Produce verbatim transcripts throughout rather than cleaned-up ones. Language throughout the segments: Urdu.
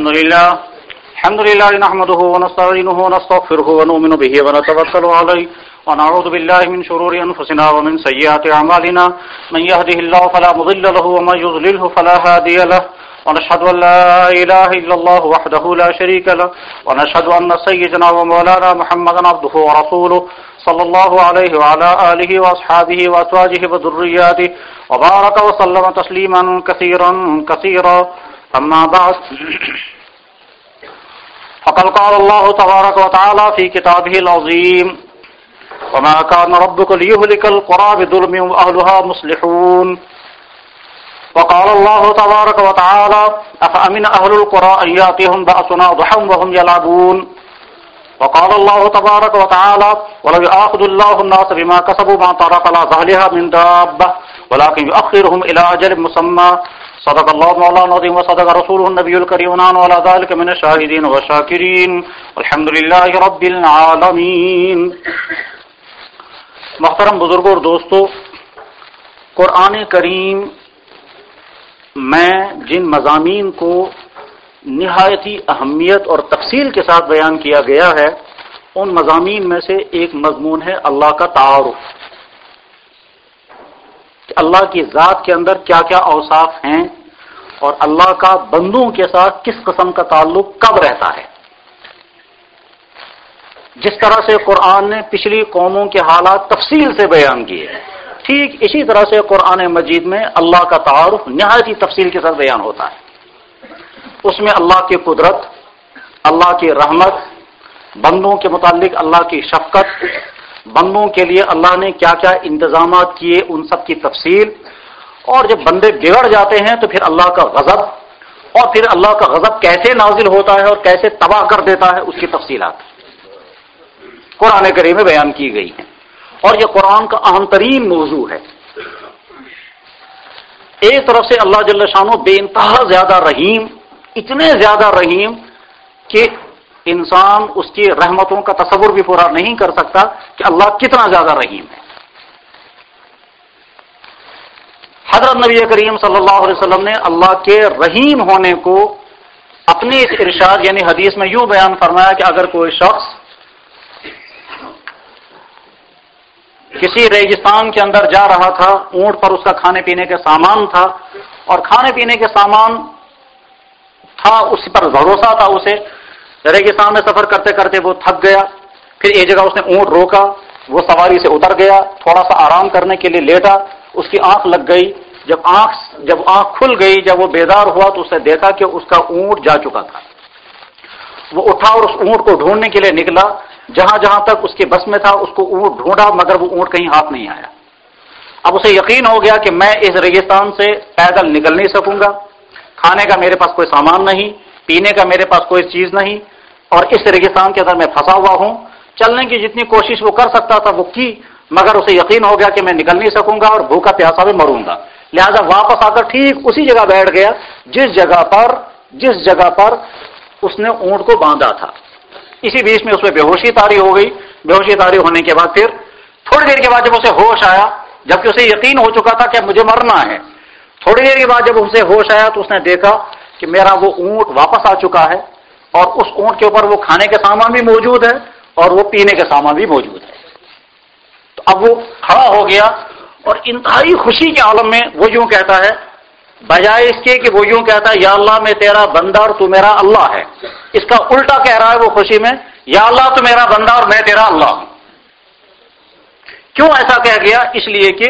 الحمد لله الحمد لله نحمده ونستعينه ونستغفره ونؤمن به ونتوكل عليه ونعوذ بالله من شرور أنفسنا ومن سيئات أعمالنا من يهده الله فلا مضل له ومن يضلله فلا هادي له ونشهد أن لا إله إلا الله وحده لا شريك له ونشهد أن سيدنا ومولانا محمدا عبده ورسوله صلى الله عليه وعلى آله وأصحابه وأزواجه وذرياته وبارك وسلم تسليما كثيرا كثيرا أما بعد فقد قال الله تبارك وتعالى في كتابه العظيم وما كان ربك ليهلك القرى بظلم وأهلها مصلحون وقال الله تبارك وتعالى أفأمن أهل القرى أن يأتيهم بأسنا ضحى وهم يلعبون وقال الله تبارك وتعالى ولو يؤاخذ الله الناس بما كسبوا ما ترك على ظهرها من دابة ولكن يؤخرهم إلى أجل مسمى صدق الله مولانا العظيم وصدق رسوله النبي الكريم ونحن على ذلك من الشاهدين والشاكرين والحمد لله رب العالمين. محترم بزرگوں اور دوستو، قرآن کریم میں جن مضامین کو نہایتی اہمیت اور تفصیل کے ساتھ بیان کیا گیا ہے، ان مضامین میں سے ایک مضمون ہے اللہ کا تعارف، کہ اللہ کی ذات کے اندر کیا کیا اوصاف ہیں اور اللہ کا بندوں کے ساتھ کس قسم کا تعلق کب رہتا ہے. جس طرح سے قرآن نے پچھلی قوموں کے حالات تفصیل سے بیان کیے، ٹھیک اسی طرح سے قرآن مجید میں اللہ کا تعارف نہایت تفصیل کے ساتھ بیان ہوتا ہے. اس میں اللہ کی قدرت، اللہ کی رحمت، بندوں کے متعلق اللہ کی شفقت، بندوں کے لیے اللہ نے کیا کیا انتظامات کیے ان سب کی تفصیل، اور جب بندے بگڑ جاتے ہیں تو پھر اللہ کا غضب، اور پھر اللہ کا غضب کیسے نازل ہوتا ہے اور کیسے تباہ کر دیتا ہے اس کی تفصیلات قرآن کریم میں بیان کی گئی ہیں. اور یہ قرآن کا اہم ترین موضوع ہے. ایک طرف سے اللہ جل شانہ بے انتہا زیادہ رحیم، اتنے زیادہ رحیم کہ انسان اس کی رحمتوں کا تصور بھی پورا نہیں کر سکتا کہ اللہ کتنا زیادہ رحیم ہے. حضرت نبی کریم صلی اللہ علیہ وسلم نے اللہ کے رحیم ہونے کو اپنے اس ارشاد یعنی حدیث میں یوں بیان فرمایا کہ اگر کوئی شخص کسی ریگستان کے اندر جا رہا تھا، اونٹ پر اس کا کھانے پینے کا سامان تھا، اور کھانے پینے کے سامان تھا، اس پر بھروسہ تھا اسے، ریگستان میں سفر کرتے کرتے وہ تھک گیا، پھر ایک جگہ اس نے اونٹ روکا، وہ سواری سے اتر گیا، تھوڑا سا آرام کرنے کے لیے لیٹا، اس کی آنکھ لگ گئی، جب آنکھ جب آنکھ کھل گئی، جب وہ بیدار ہوا تو اس نے دیکھا کہ اس کا اونٹ جا چکا تھا. وہ اٹھا اور اس اونٹ کو ڈھونڈنے کے لیے نکلا، جہاں جہاں تک اس کے بس میں تھا اس کو اونٹ ڈھونڈا، مگر وہ اونٹ کہیں ہاتھ نہیں آیا. اب اسے یقین ہو گیا کہ میں اس ریگستان سے پیدل نکل نہیں سکوں گا، کھانے کا میرے پاس کوئی سامان نہیں، پینے کا میرے پاس کوئی چیز نہیں، اور اس ریگستان کے اندر میں پھنسا ہوا ہوں. چلنے کی جتنی کوشش وہ کر سکتا تھا وہ کی، مگر اسے یقین ہو گیا کہ میں نکل نہیں سکوں گا اور بھوکا پیاسا میں مروں گا. لہذا واپس آ کر ٹھیک اسی جگہ بیٹھ گیا جس جگہ پر جس جگہ پر اس نے اونٹ کو باندھا تھا. اسی بیچ میں اس میں بے ہوشی طاری ہو گئی. بے ہوشی طاری ہونے کے بعد پھر تھوڑی دیر کے بعد جب اسے ہوش آیا، جبکہ اسے یقین ہو چکا تھا کہ مجھے مرنا ہے، تھوڑی دیر کے بعد جب اسے ہوش آیا تو اس نے دیکھا کہ میرا وہ اونٹ واپس آ چکا ہے، اور اس اونٹ کے اوپر وہ کھانے کے سامان بھی موجود ہے اور وہ پینے کے سامان بھی موجود ہے. تو اب وہ کھڑا ہو گیا اور انتہائی خوشی کے عالم میں وہ یوں کہتا ہے، بجائے اس کے کہ وہ یوں کہتا ہے یا اللہ میں تیرا بندہ اور تو میرا اللہ ہے، اس کا الٹا کہہ رہا ہے وہ خوشی میں، یا اللہ تو میرا بندہ اور میں تیرا اللہ ہوں. کیوں ایسا کہہ گیا؟ اس لیے کہ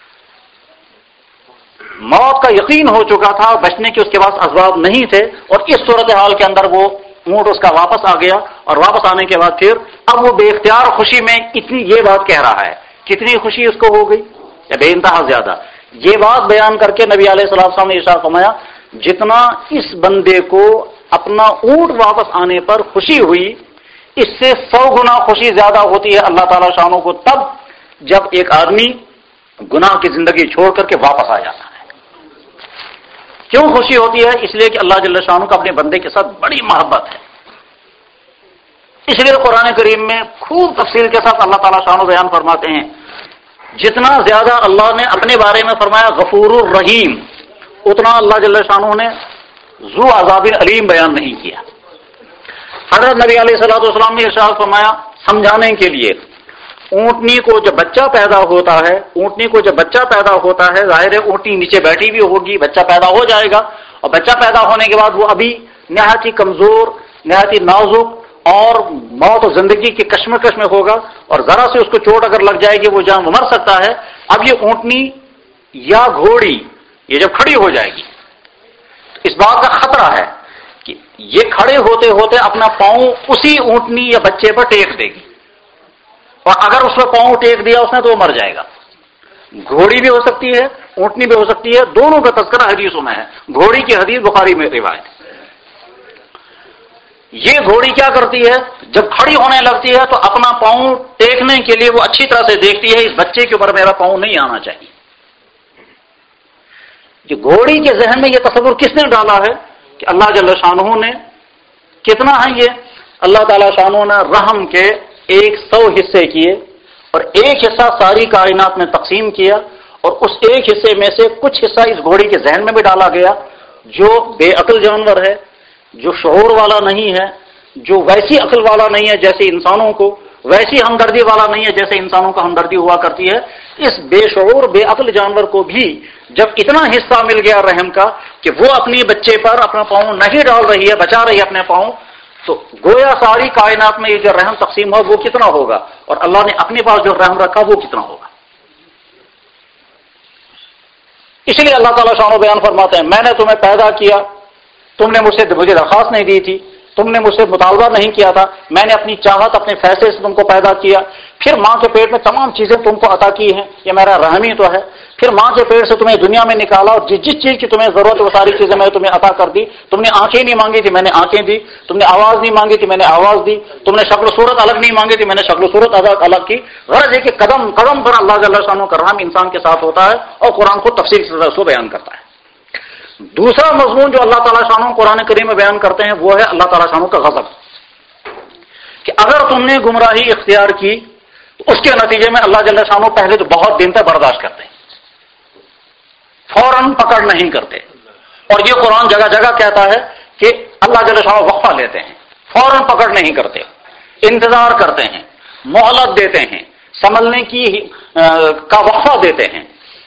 موت کا یقین ہو چکا تھا، بچنے کے اس کے پاس اسباب نہیں تھے، اور اس صورتحال کے اندر وہ اونٹ اس کا واپس آ گیا، اور واپس آنے کے بعد پھر اب وہ بے اختیار خوشی میں اتنی یہ بات کہہ رہا ہے. کتنی خوشی اس کو ہو گئی، یا بے انتہا زیادہ. یہ بات بیان کر کے نبی علیہ السلام نے ارشاد فرمایا جتنا اس بندے کو اپنا اونٹ واپس آنے پر خوشی ہوئی، اس سے سو گنا خوشی زیادہ ہوتی ہے اللہ تعالی شانوں کو تب جب ایک آدمی گناہ کی زندگی چھوڑ کر کے واپس آ جاتا ہے. کیوں خوشی ہوتی ہے؟ اس لیے کہ اللہ جل شانہ کو اپنے بندے کے ساتھ بڑی محبت ہے. اس لیے قرآن کریم میں خوب تفصیل کے ساتھ اللہ تعالیٰ شانہ بیان فرماتے ہیں جتنا زیادہ اللہ نے اپنے بارے میں فرمایا غفور الرحیم، اتنا اللہ جل شانہ نے ذو عذاب علیم بیان نہیں کیا۔ حضرت نبی علیہ الصلوۃ والسلام نے ارشاد فرمایا سمجھانے کے لیے، اونٹنی کو جب بچہ پیدا ہوتا ہے اونٹنی کو جب بچہ پیدا ہوتا ہے ظاہر ہے اونٹنی نیچے بیٹھی بھی ہوگی، بچہ پیدا ہو جائے گا، اور بچہ پیدا ہونے کے بعد وہ ابھی نہایت ہی کمزور، نہایت ہی نازک اور موت و زندگی کے کشمکش میں ہوگا، اور ذرا سے اس کو چوٹ اگر لگ جائے گی وہ جان مر سکتا ہے۔ اب یہ اونٹنی یا گھوڑی یہ جب کھڑی ہو جائے گی اس بات کا خطرہ ہے کہ یہ کھڑے ہوتے ہوتے اپنا پاؤں اسی اونٹنی یا بچے پر ٹیک دے گی، اور اگر اس پر پاؤں ٹیک دیا اس نے تو وہ مر جائے گا۔ گھوڑی بھی ہو سکتی ہے، اونٹنی بھی ہو سکتی ہے، دونوں کا تذکرہ حدیثوں میں ہے۔ گھوڑی کی حدیث بخاری میں روایت ہے۔ یہ گھوڑی کیا کرتی ہے، جب کھڑی ہونے لگتی ہے تو اپنا پاؤں ٹیکنے کے لیے وہ اچھی طرح سے دیکھتی ہے اس بچے کے اوپر میرا پاؤں نہیں آنا چاہیے۔ یہ گھوڑی کے ذہن میں یہ تصور کس نے ڈالا ہے کہ اللہ جل شانہ نے کتنا ہے یہ اللہ تعالی شانہ نے رحم کے ایک سو حصے کیے اور ایک حصہ ساری کائنات میں تقسیم کیا، اور اس ایک حصے میں سے کچھ حصہ اس گھوڑی کے ذہن میں بھی ڈالا گیا جو بے عقل جانور ہے، جو شعور والا نہیں ہے، جو ویسی عقل والا نہیں ہے جیسے انسانوں کو، ویسی ہمدردی والا نہیں ہے جیسے انسانوں کا ہمدردی ہوا کرتی ہے۔ اس بے شعور بے عقل جانور کو بھی جب اتنا حصہ مل گیا رحم کا کہ وہ اپنی بچے پر اپنا پاؤں نہیں ڈال رہی ہے، بچا رہی ہے اپنے پاؤں، تو گویا ساری کائنات میں یہ جو رحم تقسیم ہوا وہ کتنا ہوگا، اور اللہ نے اپنے پاس جو رحم رکھا وہ کتنا ہوگا۔ اس لیے اللہ تعالیٰ شان و بیان فرماتے ہیں میں نے تمہیں پیدا کیا، تم نے مجھ سے مجھے درخواست نہیں دی تھی، تم نے مجھ سے مطالبہ نہیں کیا تھا، میں نے اپنی چاہت اپنے فیصلے سے تم کو پیدا کیا، پھر ماں کے پیٹ میں تمام چیزیں تم کو عطا کی ہیں، یہ میرا رحم ہی تو ہے۔ پھر ماں کے پیٹ سے تمہیں دنیا میں نکالا اور جس جس چیز کی تمہیں ضرورت ہے وہ ساری چیزیں میں تمہیں عطا کر دی۔ تم نے آنکھیں نہیں مانگی تھی میں نے آنکھیں دی، تم نے آواز نہیں مانگی تھی میں نے آواز دی، تم نے شکل و صورت الگ نہیں مانگی تھی میں نے شکل و صورت الگ کی۔ غرض ہے کہ قدم قدم پر اللہ جل شانہ کا رحم انسان کے ساتھ ہوتا ہے، اور قرآن کو تفصیل سے بیان کرتا ہے۔ دوسرا مضمون جو اللہ تعالیٰ شانہ قرآن کریم میں بیان کرتے ہیں وہ ہے اللہ تعالیٰ شانہ کا غضب، کہ اگر تم نے گمراہی اختیار کی تو اس کے نتیجے میں اللہ جل شانہ پہلے تو بہت دن تک برداشت کرتے ہیں، فوراً پکڑ نہیں کرتے، اور یہ قرآن جگہ جگہ کہتا ہے کہ اللہ جل شانہ وقفہ لیتے ہیں، فوراً پکڑ نہیں کرتے، انتظار کرتے ہیں، مہلت دیتے ہیں، سنبھلنے کی کا وقفہ دیتے ہیں۔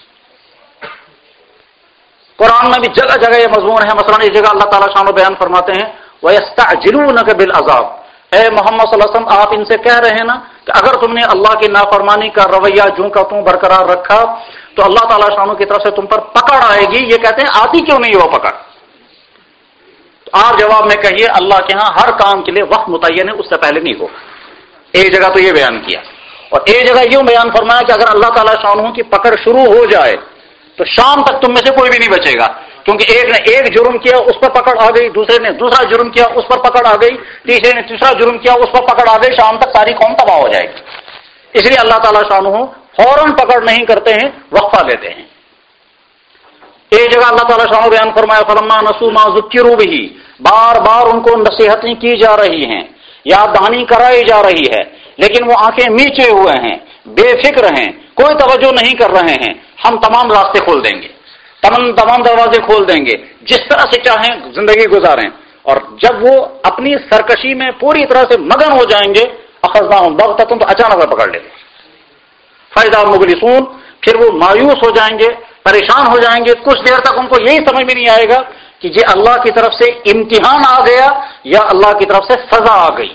قرآن میں بھی جگہ جگہ یہ مضمون ہے، مثلا اس جگہ اللہ تعالیٰ شان و بیان فرماتے ہیں وَيَسْتَعْجِلُونَكَ بِالْعَذَابِ، اے محمد صلی اللہ علیہ وسلم آپ ان سے کہہ رہے ہیں نا کہ اگر تم نے اللہ کی نافرمانی کا رویہ جوں کا توں برقرار رکھا تو اللہ تعالیٰ شانوں کی طرف سے تم پر پکڑ آئے گی۔ یہ کہتے ہیں آتی کیوں نہیں وہ پکڑ؟ تو آپ جواب میں کہیے اللہ کے ہاں ہر کام کے لیے وقت متعین ہے، اس سے پہلے نہیں ہوگا۔ ایک جگہ تو یہ بیان کیا، اور ایک جگہ یوں بیان فرمایا کہ اگر اللہ تعالیٰ شانوں کی پکڑ شروع ہو جائے تو شام تک تم میں سے کوئی بھی نہیں بچے گا، کیونکہ ایک نے ایک جرم کیا اس پر پکڑ آ گئی، دوسرے نے دوسرا جرم کیا اس پر پکڑ آ گئی، تیسرے نے تیسرا جرم کیا اس پر پکڑ آ گئی، شام تک ساری قوم تباہ ہو جائے گی۔ اس لیے اللہ تعالیٰ شانہ فوراً پکڑ نہیں کرتے ہیں، وقفہ لیتے ہیں۔ ایک جگہ اللہ تعالیٰ شانہ بیان فرمایا فلما نسوا ما ذکروا بہ، بار بار ان کو نصیحتیں کی جا رہی ہیں، یاد دہانی کرائی جا رہی ہے، لیکن وہ آنکھیں میچے ہوئے ہیں، بے فکر ہیں، کوئی توجہ نہیں کر رہے ہیں۔ ہم تمام راستے کھول دیں گے، تمام تمام دروازے کھول دیں گے، جس طرح سے چاہیں زندگی گزاریں، اور جب وہ اپنی سرکشی میں پوری طرح سے مگن ہو جائیں گے اخذناہم بغتۃ، تو اچانک وہ پکڑ لیں گے، فاذا مبلسون، پھر وہ مایوس ہو جائیں گے، پریشان ہو جائیں گے، کچھ دیر تک ان کو یہی سمجھ میں نہیں آئے گا کہ یہ اللہ کی طرف سے امتحان آ گیا یا اللہ کی طرف سے سزا آ گئی۔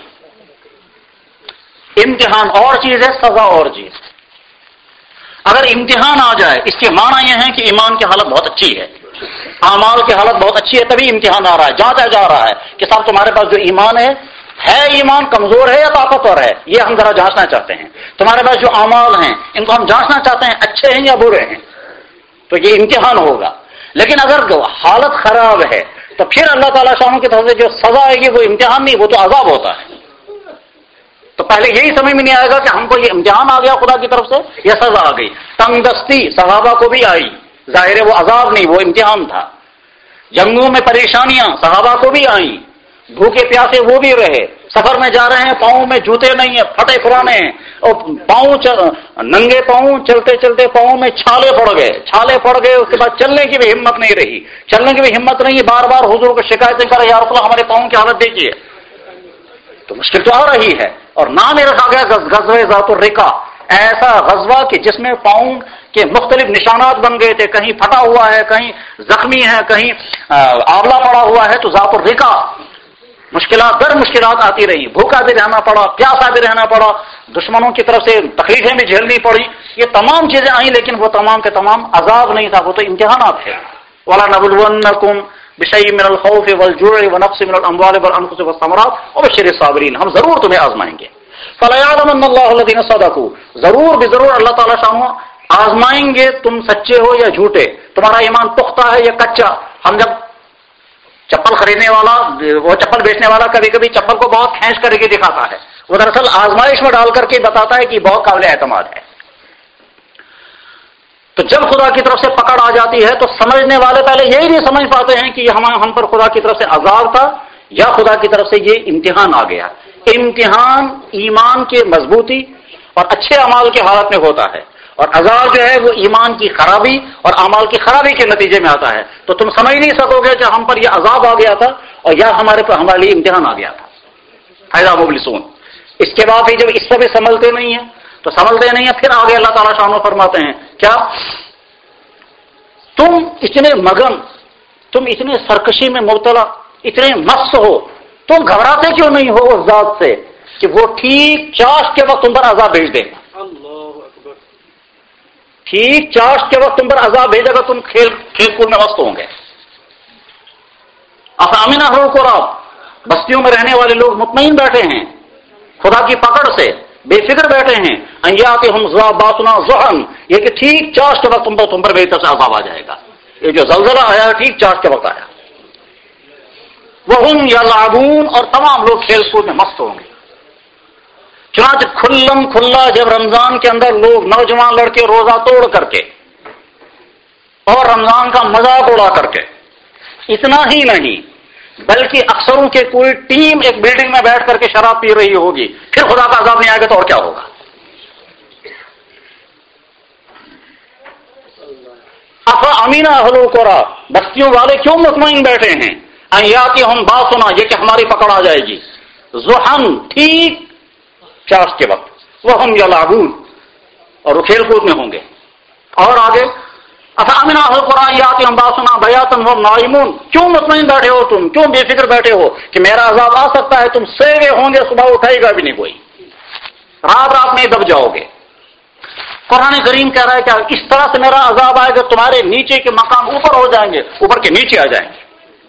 امتحان اور چیز ہے، سزا اور چیز۔ اگر امتحان آ جائے اس کے معنی یہ ہے کہ ایمان کی حالت بہت اچھی ہے، اعمال کی حالت بہت اچھی ہے، تبھی امتحان آ رہا ہے، جانچا جا رہا ہے کہ صاحب تمہارے پاس جو ایمان ہے ہے ایمان کمزور ہے یا طاقتور ہے، یہ ہم ذرا جانچنا چاہتے ہیں۔ تمہارے پاس جو اعمال ہیں ان کو ہم جانچنا چاہتے ہیں اچھے ہیں یا برے ہیں، تو یہ امتحان ہوگا۔ لیکن اگر حالت خراب ہے تو پھر اللہ تعالیٰ شانوں کی طرف سے جو سزا آئے گی وہ امتحان نہیں، وہ تو عذاب ہوتا ہے۔ تو پہلے یہی سمجھ میں نہیں آئے گا کہ ہم کو یہ امتحان آ گیا خدا کی طرف سے یا سزا آ گئی۔ تنگ دستی صحابہ کو بھی آئی، ظاہر ہے وہ عذاب نہیں وہ امتحان تھا۔ جنگوں میں پریشانیاں صحابہ کو بھی آئیں، بھوکے پیاسے وہ بھی رہے، سفر میں جا رہے ہیں، پاؤں میں جوتے نہیں ہیں، پھٹے پرانے ہیں، اور پاؤں چل... ننگے پاؤں چلتے چلتے پاؤں میں چھالے پڑ گئے چھالے پڑ گئے اس کے بعد چلنے کی بھی ہمت نہیں رہی چلنے کی بھی ہمت نہیں، بار بار حضور کو شکایتیں کر رہے، یا رسول اللہ ہمارے پاؤں کی حالت دیکھیے، تو مشکل تو آ رہی ہے۔ اور نام ہی رکھا گیا غزوہ ذات الرقاع، ایسا غزوہ کہ جس میں پاؤں کے مختلف نشانات بن گئے تھے، کہیں پھٹا ہوا ہے، کہیں زخمی ہے، کہیں آولا پڑا ہوا ہے، تو ذات الرقاع مشکلات در مشکلات آتی رہی، بھوکا بھی رہنا پڑا، پیاسا بھی رہنا پڑا، دشمنوں کی طرف سے تکلیفیں بھی جھیلنی پڑی، یہ تمام چیزیں آئیں، لیکن وہ تمام کے تمام عذاب نہیں تھا، وہ تو امتحانات تھے۔ وَلَنَبْلُوَنَّكُمْ بِشَيْءٍ مِّنَ الْخَوْفِ وَالْجُوعِ وَنَقْصٍ مِّنَ الْأَمْوَالِ وَالْأَنفُسِ وَالثَّمَرَاتِ وَبَشِّرِ الصَّابِرِينَ، ہم ضرور تمہیں آزمائیں گے۔ فَلَيَعْلَمَنَّ اللَّهُ الَّذِينَ صَدَقُوا، ضرور بھی ضرور اللہ تعالیٰ شانہ آزمائیں گے تم سچے ہو یا جھوٹے، تمہارا ایمان پختہ ہے یا کچا۔ ہم جب چپل خریدنے والا، وہ چپل بیچنے والا کبھی کبھی چپل کو بہت کھینچ کر کے دکھاتا ہے، وہ دراصل آزمائش میں ڈال کر کے بتاتا ہے کہ بہت قابل اعتماد ہے۔ تو جب خدا کی طرف سے پکڑ آ جاتی ہے تو سمجھنے والے پہلے یہی نہیں سمجھ پاتے ہیں کہ یہ ہم ہم پر خدا کی طرف سے عذاب تھا یا خدا کی طرف سے یہ امتحان آ گیا۔ امتحان ایمان کے مضبوطی اور اچھے اعمال کی حالت میں ہوتا ہے، اور عذاب جو ہے وہ ایمان کی خرابی اور اعمال کی خرابی کے نتیجے میں آتا ہے۔ تو تم سمجھ نہیں سکو گے کہ ہم پر یہ عذاب آ گیا تھا اور یا ہمارے پر ہمارے لیے امتحان آ گیا تھا۔ فائدہ مبلسون۔ اس کے بعد بھی جب اس سے بھی سمجھتے نہیں ہیں تو سمجھتے نہیں ہیں، پھر آگے اللہ تعالیٰ شانہ فرماتے ہیں کیا تم اتنے مگن، تم اتنے سرکشی میں مبتلا، اتنے مست ہو، تم گھبراتے کیوں نہیں ہو اس ذات سے کہ وہ ٹھیک چاش کے وقت تم پر عذاب بھیج دے گا، ٹھیک چاش کے وقت تم پر عذاب بھیجے گا، تم کھیل کھیل کود میں مست ہوں گے۔ افامن اہل القری، بستیوں میں رہنے والے لوگ مطمئن بیٹھے ہیں خدا کی پکڑ سے، بے فکر بیٹھے ہیں، ان یاتہم باسنا ضحی، یہ کہ ٹھیک چاش کے وقت تم پر تم پر میری طرف سے عذاب آ جائے گا۔ یہ جو زلزلہ آیا ٹھیک چاش کے وقت آیا۔ وہم یلعبون، اور تمام لوگ کھیل کود میں مست ہوں گے۔ چنانچہ کھلم کھلا جب رمضان کے اندر لوگ نوجوان لڑکے روزہ توڑ کر کے اور رمضان کا مذاق اڑا کر کے، اتنا ہی نہیں بلکہ اکثروں کی کوئی ٹیم ایک بلڈنگ میں بیٹھ کر کے شراب پی رہی ہوگی، پھر خدا کا عذاب نہیں آئے گا تو اور کیا ہوگا؟ افا امین اہل القری، بستیوں والے کیوں مطمئن بیٹھے ہیں؟ ان یاتہم باسنا، یہ کہ ہماری پکڑ آ جائے گی، ضحی، ٹھیک چاش کے وقت، وہم یلعبون، اور وہ کھیل کود میں ہوں گے۔ اور آگے افامن اہل القری یاتہم باسنا بیاتا وہم نائمون، کیوں مطمئن بیٹھے ہو تم، کیوں بے فکر بیٹھے ہو کہ میرا عذاب آ سکتا ہے؟ تم سوئے ہوں گے، صبح اٹھائے گا بھی نہیں کوئی، رات رات میں دب جاؤ گے۔ قرآن کریم کہہ رہا ہے کہ اس طرح سے میرا عذاب آئے گا تمہارے نیچے کے مقام اوپر ہو جائیں گے، اوپر کے نیچے آ جائیں گے۔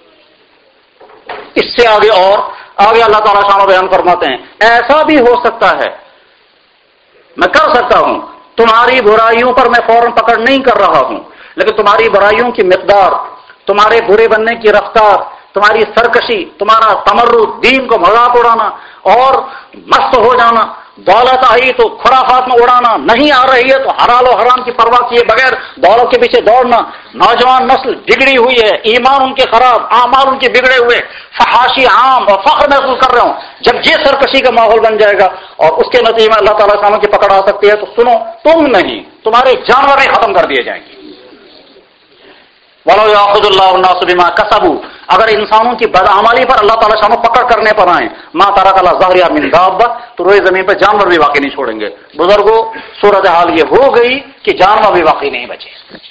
اس سے آگے اور آگے اللہ تعالیٰ شان و بیان فرماتے ہیں ایسا بھی ہو سکتا ہے، میں کر سکتا ہوں، تمہاری برائیوں پر میں فوراً پکڑ نہیں کر رہا ہوں، لیکن تمہاری برائیوں کی مقدار، تمہارے برے بننے کی رفتار، تمہاری سرکشی، تمہارا تمرد، دین کو مذاق اڑانا اور مست ہو جانا، دولت آئی تو خرافات میں اڑانا، نہیں آ رہی ہے تو حلال و حرام کی پرواہ کیے بغیر دولت کے پیچھے دوڑنا، نوجوان نسل بگڑی ہوئی ہے، ایمان ان کے خراب، اعمال ان کے بگڑے ہوئے، فحاشی عام اور فخر محسوس کر رہے ہوں، جب یہ سرکشی کا ماحول بن جائے گا اور اس کے نتیجے میں اللہ تعالیٰ خانوں کی پکڑ آ سکتی ہے، تو سنو، تم نہیں، تمہارے جانور بھی ختم کر دیے جائیں گے۔ وَلَوْ يَأْخُذُ اللَّهُ النَّاسَ بِمَا كَسَبُوا، اگر انسانوں کی بدعمالی پر اللہ تعالیٰ شانو پکڑ کرنے پر آئیں، مَا تَرَكَ عَلَى ظَهْرِهَا مِن دَابَّةٍ، تو روئے زمین پر جانور بھی واقعی نہیں چھوڑیں گے۔ بزرگوں، صورتحال یہ ہو گئی کہ جانور بھی واقعی نہیں بچے۔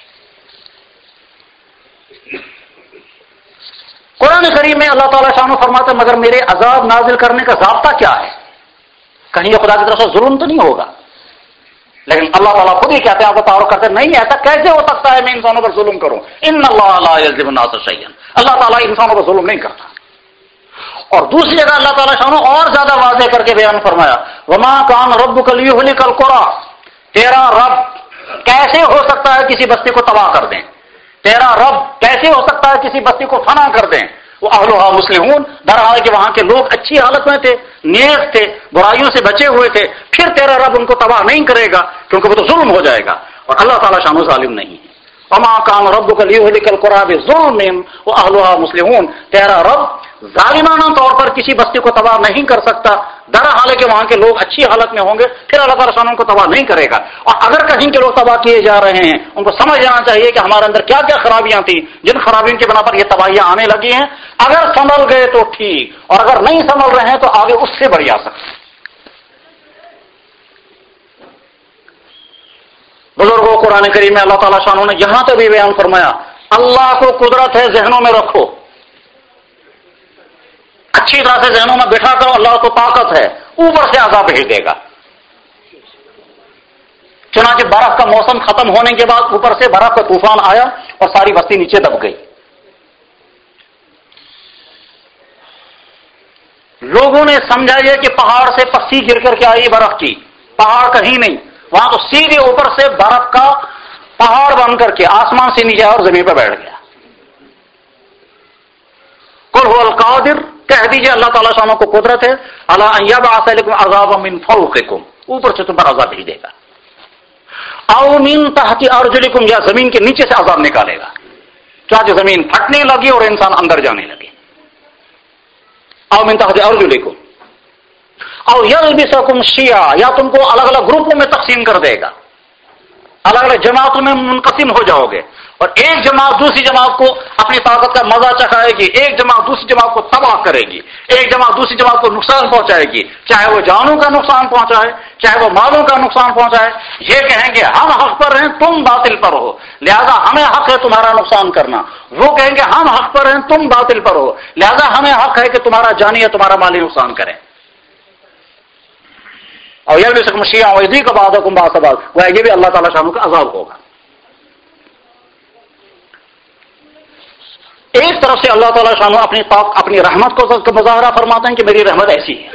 قرآن کریم میں اللہ تعالیٰ شانو فرماتے ہیں مگر میرے عذاب نازل کرنے کا ضابطہ کیا ہے؟ کہیں یہ خدا کی طرف سے ظلم تو نہیں ہوگا؟ لیکن اللہ تعالیٰ خود ہی کہتے ہیں، آپ تعارف کرتے ہیں نہیں ایسا کیسے ہو سکتا ہے میں انسانوں پر ظلم کروں؟ ان اللہ لا یظلم الناس شیئا، اللہ تعالیٰ انسانوں پر ظلم نہیں کرتا۔ اور دوسری جگہ اللہ تعالیٰ شانو اور زیادہ واضح کر کے بیان فرمایا، وما کان ربک لیہلک القری، تیرا رب کیسے ہو سکتا ہے کسی بستی کو تباہ کر دیں، تیرا رب کیسے ہو سکتا ہے کسی بستی کو فنا کر دیں، وہ اہلھا مصلحون، درحال کہ وہاں کے لوگ اچھی حالت میں تھے، نیک تھے، برائیوں سے بچے ہوئے تھے، پھر تیرا رب ان کو تباہ نہیں کرے گا کیونکہ وہ تو ظلم ہو جائے گا، اور اللہ تعالیٰ شانو ظالم نہیں ہے۔ وما کان ربک لیہلک القری بظلم واہلھا مصلحون، تیرا رب ظالمانہ طور پر کسی بستی کو تباہ نہیں کر سکتا، در حال کہ وہاں کے لوگ اچھی حالت میں ہوں گے، پھر اللہ تعالیٰ ان کو تباہ نہیں کرے گا۔ اور اگر کہیں کے لوگ تباہ کیے جا رہے ہیں، ان کو سمجھ جانا چاہیے کہ ہمارے اندر کیا کیا خرابیاں تھیں جن خرابیوں کی بنا پر یہ تباہیاں آنے لگی ہیں۔ اگر سنبھل گئے تو ٹھیک، اور اگر نہیں سنبھل رہے ہیں تو آگے اس سے بڑی آ سکتی۔ بزرگوں، قرآن کریم میں اللہ تعالیٰ شانوں نے یہاں تک بھی بیان فرمایا، اللہ کو قدرت ہے، ذہنوں میں رکھو، اچھی طرح سے ذہنوں میں بٹھا کرو، اللہ کو طاقت ہے، اوپر سے عذاب بھیج دے گا۔ چنانچہ برف کا موسم ختم ہونے کے بعد اوپر سے برف کا طوفان آیا اور ساری بستی نیچے دب گئی۔ لوگوں نے سمجھا یہ کہ پہاڑ سے پسی گر کر کے آئی برف کی، پہاڑ کہیں نہیں، وہاں تو سیدھے اوپر سے برف کا پہاڑ بن کر کے آسمان سے نیچے اور زمین پہ بیٹھ گیا۔ قل هو القادر، کہہ دیجئے اللہ تعالیٰ شانوں کو قدرت ہے، الا ان یبعث لکم عذابا من فوقکم، اوپر سے تم پر عذاب بھیج دے گا، او من تحت ارجلکم، یا زمین کے نیچے سے عذاب نکالے گا، چاہے زمین پھٹنے لگی اور انسان اندر جانے لگے، او من تحت ارجلکم، او یلبسکم شیعا، یا تم کو الگ الگ گروپوں میں تقسیم کر دے گا، الگ الگ جماعتوں میں منقسم ہو جاؤ گے، اور ایک جماعت دوسری جماعت کو اپنی طاقت کا مزہ چکھائے گی، ایک جماعت دوسری جماعت کو تباہ کرے گی، ایک جماعت دوسری جماعت کو نقصان پہنچائے گی، چاہے وہ جانوں کا نقصان پہنچائے، چاہے وہ مالوں کا نقصان پہنچائے۔ یہ کہیں گے ہم حق پر ہیں، تم باطل پر ہو، لہذا ہمیں حق ہے تمہارا نقصان کرنا، وہ کہیں گے ہم حق پر ہیں، تم باطل پر ہو، لہذا ہمیں حق ہے کہ تمہارا جانی یا تمہارا مالی نقصان کریں۔ اور یلبسکم شیعا ویذیق بعضکم بعض بعض، وہ یہ بھی اللہ تعالیٰ شانوں کا عذاب ہوگا۔ ایک طرف سے اللہ تعالیٰ شانوں اپنی طاقت، اپنی رحمت کو مظاہرہ فرماتے ہیں کہ میری رحمت ایسی ہے۔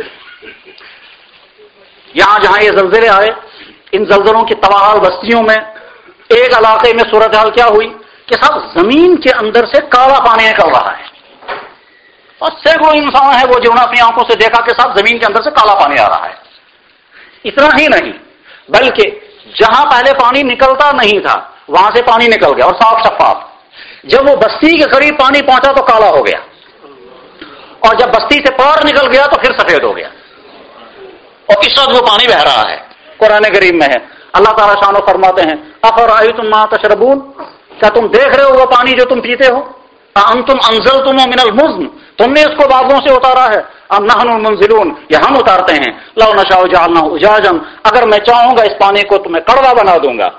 یہاں جہاں یہ زلزلے آئے، ان زلزلوں کی تباہال بستیوں میں ایک علاقے میں صورتحال کیا ہوئی کہ صاحب زمین کے اندر سے کالا پانی نکل رہا ہے، اور سینکڑوں انسان ہے وہ جنہوں نے اپنی آنکھوں سے دیکھا کہ صاحب زمین کے اندر سے کالا پانی آ رہا ہے۔ اتنا ہی نہیں بلکہ جہاں پہلے پانی نکلتا نہیں تھا وہاں سے پانی نکل گیا اور صاف شفاف، جب وہ بستی کے قریب پانی پہنچا تو کالا ہو گیا، اور جب بستی سے پار نکل گیا تو پھر سفید ہو گیا، اور اس وقت وہ پانی بہ رہا ہے۔ قرآن کریم میں ہے، اللہ تعالیٰ شان و فرماتے ہیں افرأیتم ما تشربون، کیا تم دیکھ رہے ہو وہ پانی جو تم پیتے ہو؟ انتم انزلتم من المزن، تم نے اس کو باغوں سے اتارا ہے، ام نحن المنزلون، یہ ہم اتارتے ہیں، لو نشاء جعلناه اجاجا، اگر میں چاہوں گا اس پانی کو تمہیں کڑوا بنا دوں گا،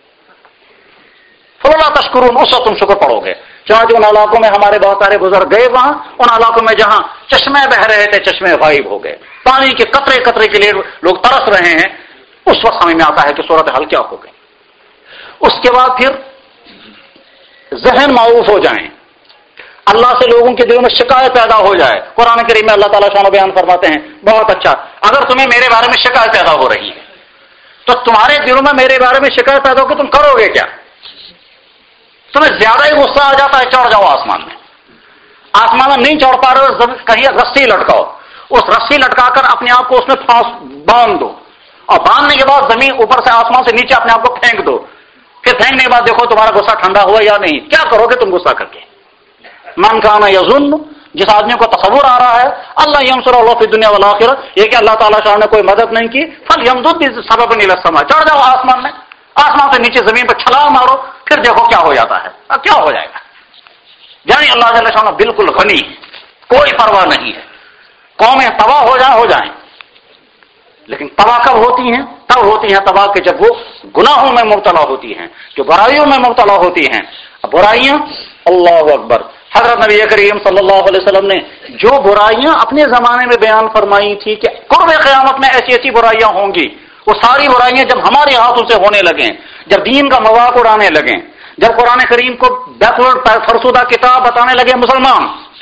فلا تشکرون، اس وقت تم شکر پڑو گے۔ چنانچہ ان علاقوں میں ہمارے بہت سارے بزرگ گئے، وہاں ان علاقوں میں جہاں چشمے بہ رہے تھے چشمے غائب ہو گئے، پانی کے قطرے قطرے کے لیے لوگ ترس رہے ہیں، اس وقت سمجھ میں آتا ہے کہ صورتحال کیا ہو گئی۔ اس کے بعد پھر ذہن معروف ہو جائیں، اللہ سے لوگوں کے دلوں میں شکایت پیدا ہو جائے۔ قرآن کریم میں اللہ تعالیٰ شان و بیان فرماتے ہیں بہت اچھا، اگر تمہیں میرے بارے میں شکایت پیدا ہو رہی ہے تو تمہارے دلوں میں میرے بارے میں شکایت پیدا ہو کہ تم کرو گے کیا؟ تمہیں زیادہ ہی غصہ آ جاتا ہے، چڑھ جاؤ آسمان میں، آسمان میں نہیں چڑھ پا رہے ہو، کہیں رسی لٹکاؤ، اس رسی لٹکا کر اپنے آپ کو اس میں پھانس باندھ دو، اور باندھنے کے بعد زمین اوپر سے آسمان سے نیچے اپنے آپ کو پھینک دو، پھر پھینکنے کے بعد دیکھو تمہارا غصہ ٹھنڈا ہوا یا نہیں، کیا کرو گے تم غصہ کر کے؟ من کان یظن، جس آدمی کو تصور آ رہا ہے اللہ ینصرہ اللہ فی الدنیا والآخرہ، یہ کہ اللہ تعالیٰ شاہ نے کوئی مدد نہیں کی، فلیمدد بسبب الی السماء، چڑھ جاؤ آسمان میں، آسمان سے نیچے زمین پر چھلانگ مارو، پھر دیکھو کیا ہو جاتا ہے، اب کیا ہو جائے گا۔ یعنی اللہ جل شانہ بالکل غنی، کوئی پرواہ نہیں ہے، قومیں تباہ ہو جائیں ہو جائیں، لیکن تباہ کب ہوتی ہیں؟ تب ہوتی ہیں تباہ کہ جب وہ گناہوں میں مبتلا ہوتی ہیں، جو برائیوں میں مبتلا ہوتی ہیں۔ برائیاں، اللہ اکبر، حضرت نبی کریم صلی اللہ علیہ وسلم نے جو برائیاں اپنے زمانے میں بیان فرمائی تھی کہ قرب قیامت میں ایسی ایسی برائیاں ہوں گی، وہ ساری برائیاں جب ہمارے ہاتھوں سے ہونے لگیں، جب دین کا مذاق اڑانے لگیں، جب قرآن کریم کو بیکورڈ فرسودہ کتاب بتانے لگے مسلمان،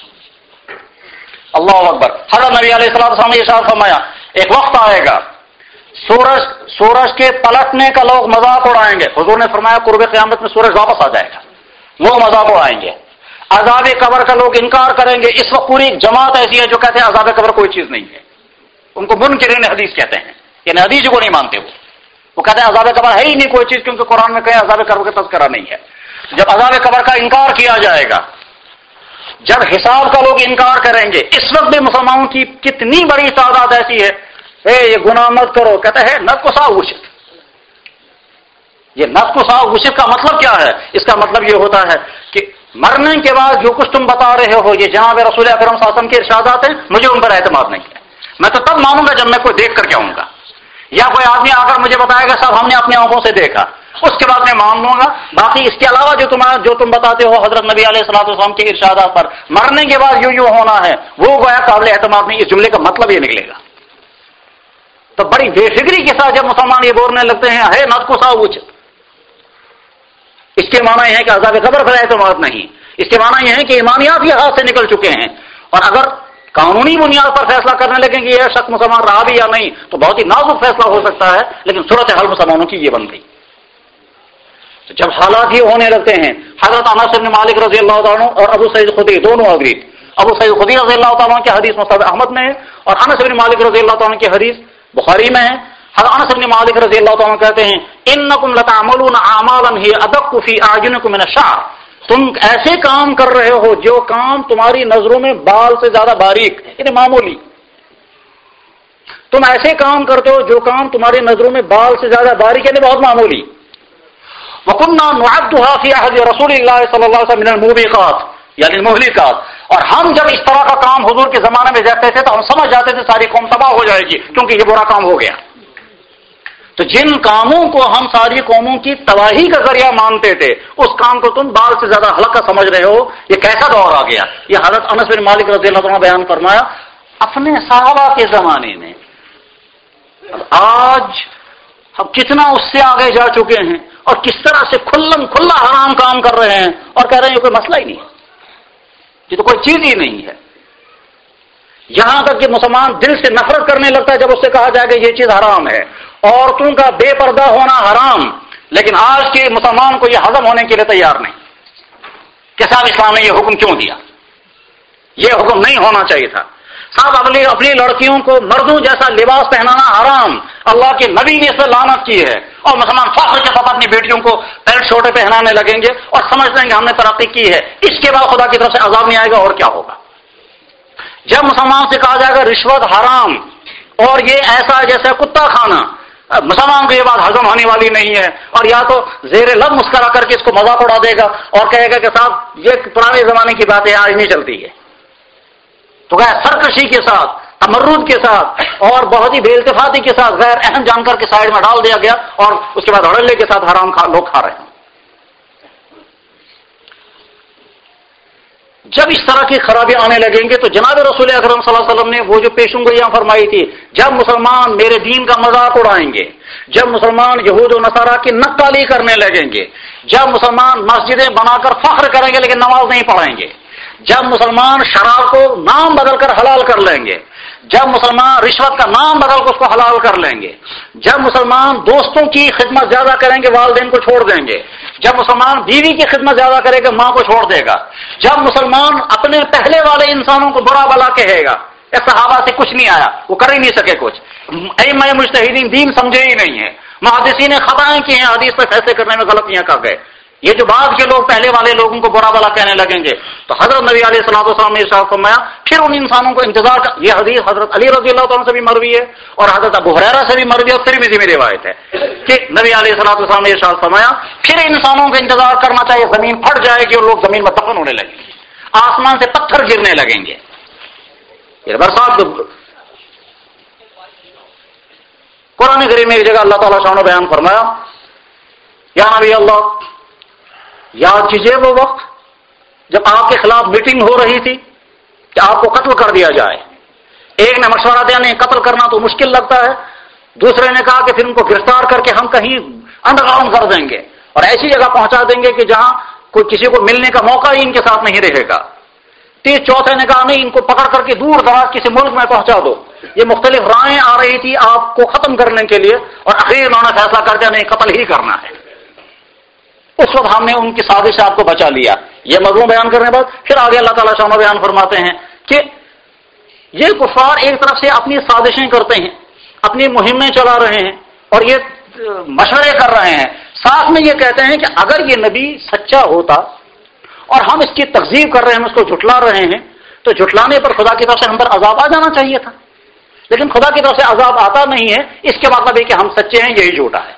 اللہ اکبر، حضرت نبی علیہ السلام نے ارشاد فرمایا ایک وقت آئے گا سورج سورج کے پلٹنے کا لوگ مذاق اڑائیں گے، حضور نے فرمایا قرب قیامت میں سورج واپس آ جائے گا، لوگ مذاق اڑائیں گے، عذاب قبر کا لوگ انکار کریں گے، اس وقت پوری جماعت ایسی ہے جو کہتے ہیں عذاب قبر کوئی چیز نہیں ہے، ان کو منکرین حدیث کہتے ہیں، یعنی حدیث کو نہیں مانتے، وہ وہ کہتے ہیں عذاب قبر ہے ہی نہیں کوئی چیز، کیونکہ قرآن میں کہیں عذاب قبر کا تذکرہ نہیں ہے۔ جب عذاب قبر کا انکار کیا جائے گا، جب حساب کا لوگ انکار کریں گے، اس وقت بھی مسلمانوں کی کتنی بڑی تعداد ایسی ہے، اے یہ گناہ مت کرو، کہتا ہے نتقصا وشت۔ یہ نتقصا وشت کا مطلب کیا ہے؟ اس کا مطلب یہ ہوتا ہے کہ مرنے کے بعد جو کچھ تم بتا رہے ہو یہ جناب رسول اکرم صلی اللہ علیہ وسلم کے ارشادات ہیں، مجھے ان پر اعتماد نہیں ہے، میں تو تب مانوں گا جب میں کوئی دیکھ کر کے آؤں گا، یا کوئی آدمی آ کر مجھے بتائے گا صاحب ہم نے اپنی آنکھوں سے دیکھا، اس کے بعد میں مان لوں گا۔ باقی اس کے علاوہ جو تمہارا جو تم بتاتے ہو حضرت نبی علیہ الصلوۃ والسلام کے ارشادات پر مرنے کے بعد یوں یوں ہونا ہے، وہ گویا قابل اعتماد نہیں۔ اس جملے کا مطلب یہ نکلے گا۔ تو بڑی بے فکری کے ساتھ جب مسلمان یہ بولنے لگتے ہیں ہے نتقصا وشت، اس کے معنی یہ ہے کہ عذاب قبر پر اعتماد نہیں، اس کے معنی یہ ہے کہ ایمانیات یہ ہاتھ سے نکل چکے ہیں، اور اگر قانونی بنیاد پر فیصلہ کرنے لگیں کہ یہ شخص مسلمان رہا بھی یا نہیں تو بہت ہی نازک فیصلہ ہو سکتا ہے، لیکن صورت حال مسلمانوں کی یہ بن گئی۔ تو جب حالات یہ ہونے لگتے ہیں، حضرت انس بن مالک رضی اللہ تعالیٰ عنہ اور ابو سعید خدری دونوں اگریڈ، ابو سعید خدری رضی اللہ تعالیٰ عنہ کی حدیث مصنف احمد میں ہے اور انس بن مالک رضی اللہ تعالیٰ عنہ کی حدیث بخاری میں ہے۔ حضرت انس بن مالک رضی اللہ تعالیٰ عنہ کہتے ہیں انکم لتعملون اعمالا هي ادق في اعینکم من الشعر، تم ایسے کام کر رہے ہو جو کام تمہاری نظروں میں بال سے زیادہ باریک، یعنی معمولی، تم ایسے کام کرتے ہو جو کام تمہاری نظروں میں بال سے زیادہ باریک یعنی بہت معمولی۔ وَكُنَّا نُعَدُّهَا فِي عَهْدِ رسول اللہ صلی اللہ علیہ وسلم من الموبقات یعنی المہلکات، اور ہم جب اس طرح کا کام حضور کے زمانے میں دیکھتے تھے تو ہم سمجھ جاتے تھے ساری قوم تباہ ہو جائے گی کیونکہ یہ برا کام ہو گیا۔ تو جن کاموں کو ہم ساری قوموں کی تباہی کا ذریعہ مانتے تھے اس کام کو تم بال سے زیادہ ہلکا سمجھ رہے ہو، یہ کیسا دور آ گیا؟ یہ حضرت انس بن مالک رضی اللہ عنہ بیان فرمایا اپنے صحابہ کے زمانے میں۔ آج ہم کتنا اس سے آگے جا چکے ہیں اور کس طرح سے کھلم کھلا حرام کام کر رہے ہیں اور کہہ رہے ہیں یہ کوئی مسئلہ ہی نہیں ہے، یہ تو کوئی چیز ہی نہیں ہے۔ یہاں تک کہ مسلمان دل سے نفرت کرنے لگتا ہے جب اس سے کہا جائے کہ یہ چیز حرام ہے، عورتوں کا بے پردہ ہونا حرام، لیکن آج کے مسلمان کو یہ ہضم ہونے کے لیے تیار نہیں کہ صاحب اسلام نے یہ حکم کیوں دیا، یہ حکم نہیں ہونا چاہیے تھا صاحب۔ اپنی اپنی لڑکیوں کو مردوں جیسا لباس پہنانا حرام، اللہ کے نبی نے اس سے لعنت کی ہے، اور مسلمان فخر کے ساتھ اپنی بیٹیوں کو پینٹ چھوٹے پہنانے لگیں گے اور سمجھ لیں گے ہم نے ترقی کی ہے، اس کے بعد خدا کی طرف سے عذاب نہیں آئے گا اور کیا ہوگا؟ جب مسلمان سے کہا جائے گا رشوت حرام اور یہ ایسا ہے جیسے کتا کھانا، مسلمان کو یہ بات ہضم ہونے والی نہیں ہے، اور یا تو زیر لب مسکرا کر کے اس کو مذاق اڑا دے گا اور کہے گا کہ صاحب یہ پرانے زمانے کی باتیں آج نہیں چلتی ہے۔ تو گیا سرکشی کے ساتھ، تمرد کے ساتھ اور بہت ہی بے التفاتی کے ساتھ غیر اہم جان کر کے سائڈ میں ڈال دیا گیا اور اس کے بعد ہڑلے کے ساتھ حرام کھا لوگ کھا رہے ہیں۔ جب اس طرح کی خرابیاں آنے لگیں گے تو جناب رسول اکرم صلی اللہ علیہ وسلم نے وہ جو پیشن گوئیاں فرمائی تھی، جب مسلمان میرے دین کا مذاق اڑائیں گے، جب مسلمان یہود و نصارہ کی نقالی کرنے لگیں گے، جب مسلمان مسجدیں بنا کر فخر کریں گے لیکن نماز نہیں پڑھیں گے، جب مسلمان شراب کو نام بدل کر حلال کر لیں گے، جب مسلمان رشوت کا نام بدل کر اس کو حلال کر لیں گے، جب مسلمان دوستوں کی خدمت زیادہ کریں گے والدین کو چھوڑ دیں گے، جب مسلمان بیوی کی خدمت زیادہ کرے گا ماں کو چھوڑ دے گا، جب مسلمان اپنے پہلے والے انسانوں کو برا بلا کہے گا کہ صحابہ سے کچھ نہیں آیا، وہ کر ہی نہیں سکے کچھ، ائمہ مجتہدین دین سمجھے ہی نہیں ہے، محدثین نے خطائیں کی ہیں، حدیث پر فیصلے کرنے میں غلطیاں کر گئے، یہ جو بعد کے لوگ پہلے والے لوگوں کو برا بلا کہنے لگیں گے تو حضرت نبی علیہ الصلوۃ والسلام نے ارشاد فرمایا پھر ان انسانوں کو انتظار کر، یہ حدیث حضرت علی رضی اللہ تعالیٰ سے بھی مروی ہے اور حضرت ابو ہریرہ سے بھی مروی ہے اور ترمذی میں روایت ہے کہ نبی علیہ الصلوۃ والسلام نے ارشاد فرمایا پھر انسانوں کو انتظار کرنا چاہیے، زمین پھٹ جائے گی اور لوگ زمین میں دفن ہونے لگیں گے، آسمان سے پتھر گرنے لگیں گے، یہ برسات قرآن کریم میں ایک جگہ اللہ تعالیٰ شان و بیان فرمایا یا نبی اللہ یاد کیجیے وہ وقت جب آپ کے خلاف میٹنگ ہو رہی تھی کہ آپ کو قتل کر دیا جائے، ایک نے مشورہ دیا نہیں قتل کرنا تو مشکل لگتا ہے، دوسرے نے کہا کہ پھر ان کو گرفتار کر کے ہم کہیں انڈر گراؤنڈ کر دیں گے اور ایسی جگہ پہنچا دیں گے کہ جہاں کوئی کسی کو ملنے کا موقع ہی ان کے ساتھ نہیں رہے گا، تیس چوتھے نے کہا نہیں ان کو پکڑ کر کے دور دراز کسی ملک میں پہنچا دو، یہ مختلف رائیں آ رہی تھی آپ کو ختم کرنے کے لیے اور اخیر انہوں نے فیصلہ کر دیا نہیں قتل ہی کرنا ہے، اس وقت ہم نے ان کی سازش سے آپ کو بچا لیا۔ یہ مضمون بیان کرنے کے بعد پھر آگے اللہ تعالیٰ شان و بیان فرماتے ہیں کہ یہ کفار ایک طرف سے اپنی سازشیں کرتے ہیں، اپنی مہمیں چلا رہے ہیں اور یہ مشورے کر رہے ہیں، ساتھ میں یہ کہتے ہیں کہ اگر یہ نبی سچا ہوتا اور ہم اس کی تکذیب کر رہے ہیں، ہم اس کو جھٹلا رہے ہیں، تو جھٹلانے پر خدا کی طرف سے ہم پر عذاب آ جانا چاہیے تھا، لیکن خدا کی طرف سے عذاب آتا نہیں ہے، اس کے مطلب ہے کہ ہم سچے ہیں، یہی جھوٹا ہے۔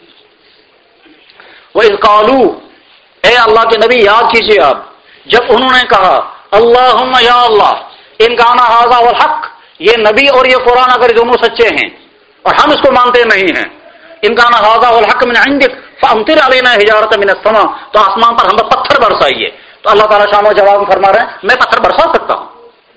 وَإِذْ قَالُوا، اے اللہ کے نبی یاد کیجیے آپ، جب انہوں نے کہا اللہم یا اللہ ان کان ھذا والحق، یہ نبی اور یہ قرآن اگر دونوں سچے ہیں اور ہم اس کو مانتے نہیں ہیں، ان کان ھذا والحق من عندک فامطر علینا حجارۃ من السماء، تو آسمان پر ہم پر پتھر برسائیے۔ تو اللہ تعالیٰ شام و جواب میں فرما رہے ہیں میں پتھر برسا سکتا ہوں،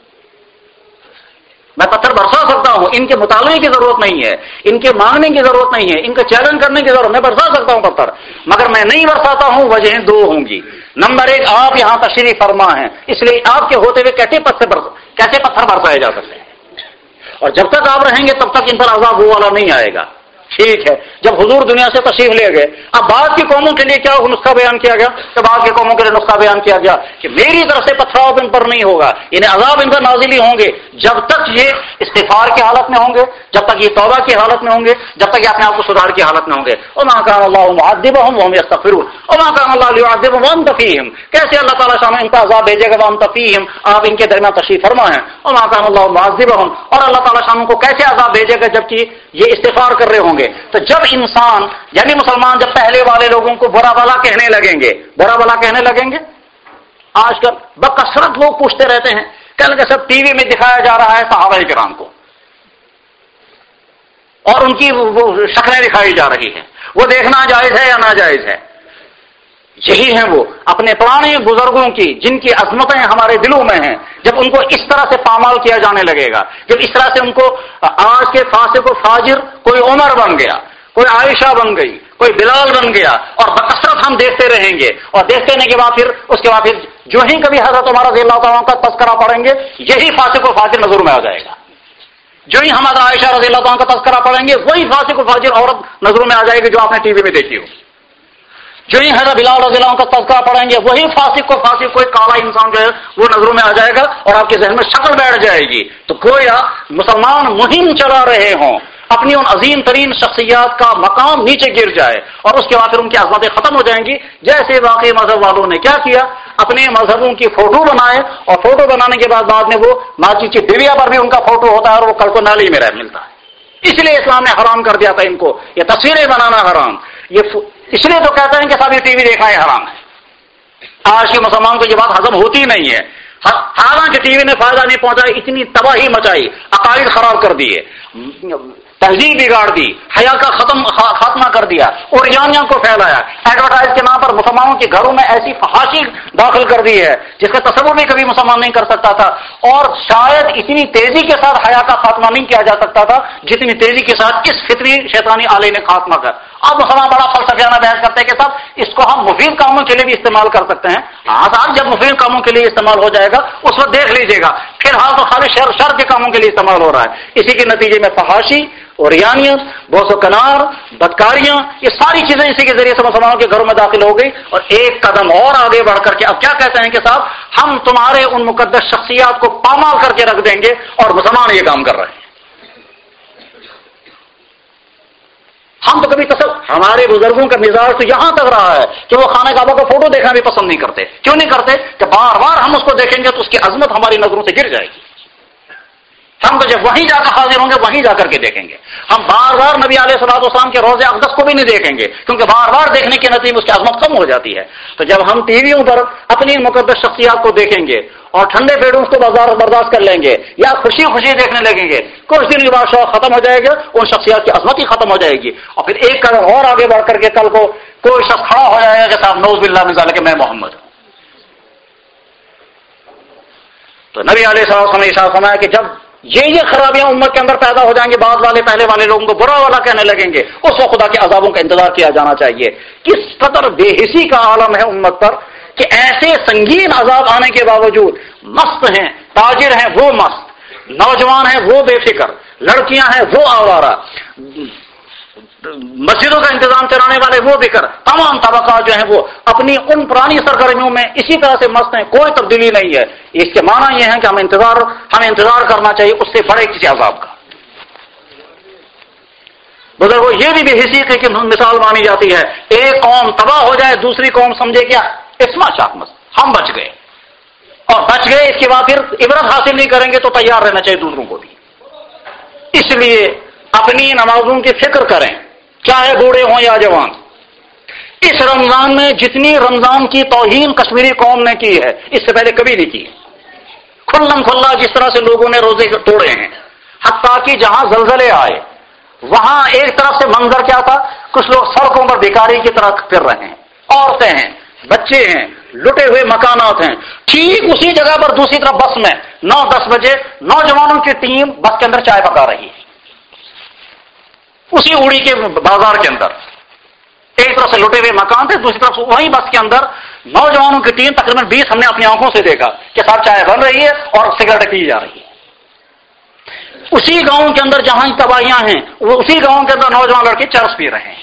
میں پتھر برسا سکتا ہوں، ان کے مطالبے کی ضرورت نہیں ہے، ان کے مانگنے کی ضرورت نہیں ہے، ان کا چیلنج کرنے کی ضرورت، میں برسا سکتا ہوں پتھر، مگر میں نہیں برساتا ہوں، وجہیں دو ہوں گی۔ نمبر ایک، آپ یہاں تشریف فرما ہیں، اس لیے آپ کے ہوتے ہوئے کیسے پتھر برس کیسے پتھر برسائے جا سکتے ہیں، اور جب تک آپ رہیں گے تب تک ان پر عذاب وہ والا نہیں آئے گا۔ ٹھیک ہے، جب حضور دنیا سے تشریف لے گئے، اب بعد کی قوموں کے لیے کیا نسخہ بیان کیا گیا؟ کہ بعد کی قوموں کے لیے نسخہ بیان کیا گیا کہ میری طرف سے پتھراؤ ان پر نہیں ہوگا، انہیں عذاب ان پر نازل ہی ہوں گے جب تک یہ استغفار کی حالت میں ہوں گے، جب تک یہ توبہ کی حالت میں ہوں گے، جب تک یہ اپنے آپ کو سدھار کی حالت میں ہوں گے۔ وما كان الله معذبهم وهم يستغفرون وما كان الله ليعذبهم وانت فيهم، کیسے اللہ تعالیٰ شامل ان کا عذاب بھیجے گا وانت فيهم، آپ ان کے درمیان تشریف فرما ہیں۔ وما كان الله معذبهم، اور اللہ تعالیٰ شامل کو کیسے عذاب بھیجے گا جبکہ یہ استغفار کر رہے ہوں گے۔ تو جب انسان یعنی مسلمان جب پہلے والے لوگوں کو برا بلا کہنے لگیں گے، برا بلا کہنے لگیں گے، آج کل بکثرت لوگ پوچھتے رہتے ہیں کل کے سب ٹی وی میں دکھایا جا رہا ہے صحابہ کرام کو، اور ان کی وہ شکلیں دکھائی جا رہی ہیں، وہ دیکھنا جائز ہے یا ناجائز ہے؟ یہی ہیں وہ اپنے پرانے بزرگوں کی جن کی عظمتیں ہمارے دلوں میں ہیں، جب ان کو اس طرح سے پامال کیا جانے لگے گا، جب اس طرح سے ان کو آج کے فاسق و فاجر کوئی عمر بن گیا، کوئی عائشہ بن گئی، کوئی بلال بن گیا، اور بکثرت ہم دیکھتے رہیں گے، اور دیکھتے رہنے کے بعد پھر اس کے بعد پھر جو ہی کبھی حضرت عمر رضی اللہ تعالیٰ کا تذکرہ پڑھیں گے یہی فاسق و فاجر نظر میں آ جائے گا، جو ہی ہم حضرت عائشہ رضی اللہ تعالیٰ کا تذکرہ پڑھیں گے وہی فاسق و فاجر عورت نظروں میں آ جائے گی جو آپ نے ٹی وی میں دیکھی ہو، جو ہی حضرت بلال رضی اللہ عنہ کا تذکرہ پڑھیں گے وہی فاسق کو فاسق کوئی کالا انسان جو ہے وہ نظروں میں آ جائے گا اور آپ کے ذہن میں شکل بیٹھ جائے گی۔ تو گویا مسلمان مہم چلا رہے ہوں اپنی ان عظیم ترین شخصیات کا مقام نیچے گر جائے اور اس کے بعد پھر ان کی عظمتیں ختم ہو جائیں گی، جیسے واقعی مذہب والوں نے کیا کیا، اپنے مذہبوں کی فوٹو بنائے اور فوٹو بنانے کے بعد بعد میں وہ ماچی کی بیویا پر بھی ان کا فوٹو ہوتا ہے اور وہ کل کو نالی میں رہ ملتا ہے۔ اس لیے اسلام نے حرام کر دیا تھا ان کو، یہ تصویریں بنانا حرام، یہ ف... اس لیے تو کہتے ہیں کہ سب یہ ٹی وی دیکھنا ہے حرام ہے۔ آج کے مسلمان کو یہ بات ہضم ہوتی نہیں ہے، حالانکہ ٹی وی نے فائدہ نہیں پہنچائی، اتنی تباہی مچائی، عقائد خراب کر دیے، تہذیب بگاڑ دی، حیا کا ختم خاتمہ کر دیا، اور یانیاں کو پھیلایا، ایڈورٹائز کے نام پر مسلمانوں کے گھروں میں ایسی فحاشی داخل کر دی ہے جس کا تصور بھی کبھی مسلمان نہیں کر سکتا تھا، اور شاید اتنی تیزی کے ساتھ حیا کا خاتمہ نہیں کیا جا سکتا تھا جتنی تیزی کے ساتھ اس فطری شیطانی آلے نے خاتمہ کر۔ اب مسلمان بڑا فلسفیانہ بحث کرتے ہیں کہ صاحب اس کو ہم مفید کاموں کے لیے بھی استعمال کر سکتے ہیں۔ ہاں صاحب جب مفید کاموں کے لیے استعمال ہو جائے گا اس وقت دیکھ لیجیے گا، فی الحال تو خالی شر شر کے کاموں کے لیے استعمال ہو رہا ہے، اسی کے نتیجے میں فحاشی اور ریانیت، بوس و کنار، بدکاریاں، یہ ساری چیزیں اسی کے ذریعے سے مسلمانوں کے گھروں میں داخل ہو گئی۔ اور ایک قدم اور آگے بڑھ کر کے اب کیا کہتے ہیں کہ صاحب ہم تمہارے ان مقدس شخصیات کو پامال کر کے رکھ دیں گے، اور مسلمان یہ کام کر رہے ہیں۔ ہم تو کبھی تصور ہمارے بزرگوں کا مزاج تو یہاں تک رہا ہے کہ وہ خانہ کعبہ کا فوٹو دیکھنا بھی پسند نہیں کرتے۔ کیوں نہیں کرتے؟ کہ بار بار ہم اس کو دیکھیں گے تو اس کی عظمت ہماری نظروں سے گر جائے گی، ہم تو جب وہیں جا کر حاضر ہوں گے وہیں جا کر کے دیکھیں گے، ہم بار بار نبی علیہ الصلوۃ والسلام کے روضہ اقدس کو بھی نہیں دیکھیں گے کیونکہ بار بار دیکھنے کے نتیجے میں اس کی عظمت کم ہو جاتی ہے۔ تو جب ہم ٹی ویوں پر اپنی مقدس شخصیات کو دیکھیں گے اور ٹھنڈے پیڑوں کو بازار برداشت کر لیں گے یا خوشی خوشی دیکھنے لگیں گے، کچھ دن کے بعد شوق ختم ہو جائے گا، ان شخصیات کی عظمت ہی ختم ہو جائے گی، اور پھر ایک قدم اور آگے بڑھ کر کے کل کو کوئی شخص کھڑا ہو جائے گا کہ صاحب نعوذ باللہ من ذالک میں محمد ہوں۔ تو نبی علیہ الصلوۃ والسلام نے ارشاد فرمایا کہ جب یہ یہ خرابیاں امت کے اندر پیدا ہو جائیں گے، بعد والے پہلے والے لوگوں کو برا والا کہنے لگیں گے، اس وقت خدا کے عذابوں کا انتظار کیا جانا چاہیے۔ کس قدر بے حسی کا عالم ہے امت پر کہ ایسے سنگین عذاب آنے کے باوجود مست ہیں، تاجر ہیں وہ مست، نوجوان ہیں وہ بے فکر، لڑکیاں ہیں وہ آوارہ، مسجدوں کا انتظام چلانے والے وہ بکر، تمام طبقات جو ہیں وہ اپنی ان پرانی سرگرمیوں میں اسی طرح سے مست ہیں، کوئی تبدیلی نہیں ہے۔ اس کے معنی یہ ہے کہ ہمیں انتظار ہمیں انتظار کرنا چاہیے اس سے بڑے کسی عذاب کا۔ بزرگوں یہ بھی بے حسی کی مثال مانی جاتی ہے، ایک قوم تباہ ہو جائے دوسری قوم سمجھے کیا اسما شاخ مس ہم بچ گئے، اور بچ گئے اس کے بعد پھر عبرت حاصل نہیں کریں گے تو تیار رہنا چاہیے دوسروں کو بھی۔ اس لیے اپنی نمازوں کی فکر کریں، چاہے بوڑھے ہوں یا جوان۔ اس رمضان میں جتنی رمضان کی توہین کشمیری قوم نے کی ہے اس سے پہلے کبھی نہیں کی، کھلم کھلا جس طرح سے لوگوں نے روزے توڑے ہیں، حتیٰ کہ جہاں زلزلے آئے وہاں ایک طرف سے منظر کیا تھا، کچھ لوگ سڑکوں پر بھکاری کی طرح پھر رہے ہیں، عورتیں ہیں، بچے ہیں، لٹے ہوئے مکانات ہیں۔ ٹھیک اسی جگہ پر دوسری طرف بس میں نو دس بجے نوجوانوں کی ٹیم بس کے اندر چائے پکا رہی ہے، اسی اوڑی کے بازار کے اندر۔ ایک طرف سے لٹے ہوئے مکان تھے، دوسری طرف وہیں بس کے اندر نوجوانوں کی ٹیم تقریباً بیس ہم نے اپنی آنکھوں سے دیکھا کہ صاحب چائے بن رہی ہے اور سگریٹ پی جا رہی ہے۔ اسی گاؤں کے اندر جہاں تباہیاں ہیں وہ اسی گاؤں کے اندر نوجوان لڑکے چرس پی رہے ہیں۔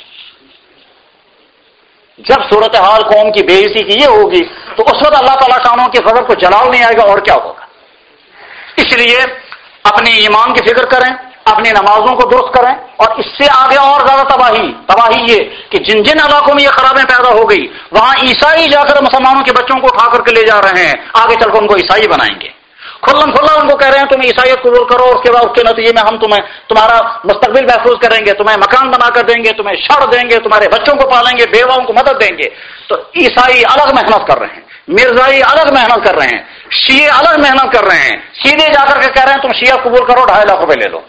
جب صورتحال قوم کی بے عزتی کی یہ ہوگی تو اس وقت اللہ تعالیٰ شانوں کے غضب کو جلال نہیں آئے گا، اور کیا ہوگا؟ اس لیے اپنے ایمان کی فکر کریں، اپنی نمازوں کو درست کریں، اور اس سے آگے اور زیادہ تباہی تباہی یہ کہ جن جن علاقوں میں یہ خرابیں پیدا ہو گئی وہاں عیسائی جا کر مسلمانوں کے بچوں کو اٹھا کر کے لے جا رہے ہیں، آگے چل کر ان کو عیسائی بنائیں گے، کھلم کھلا ان کو کہہ رہے ہیں تم عیسائیت قبول کرو، اس کے بعد اس کے نتیجے میں ہم تمہیں تمہارا مستقبل محفوظ کریں گے، تمہیں مکان بنا کر دیں گے، تمہیں شر دیں گے، تمہارے بچوں کو پالیں گے، بیواؤں کو مدد دیں گے۔ تو عیسائی الگ محنت کر رہے ہیں، مرزائی الگ محنت کر رہے ہیں، شیعہ الگ محنت کر رہے ہیں، سیدھے جا کر کے کہہ رہے ہیں تم شیعہ قبول کرو، ڈھائی لاکھ روپے لے لو۔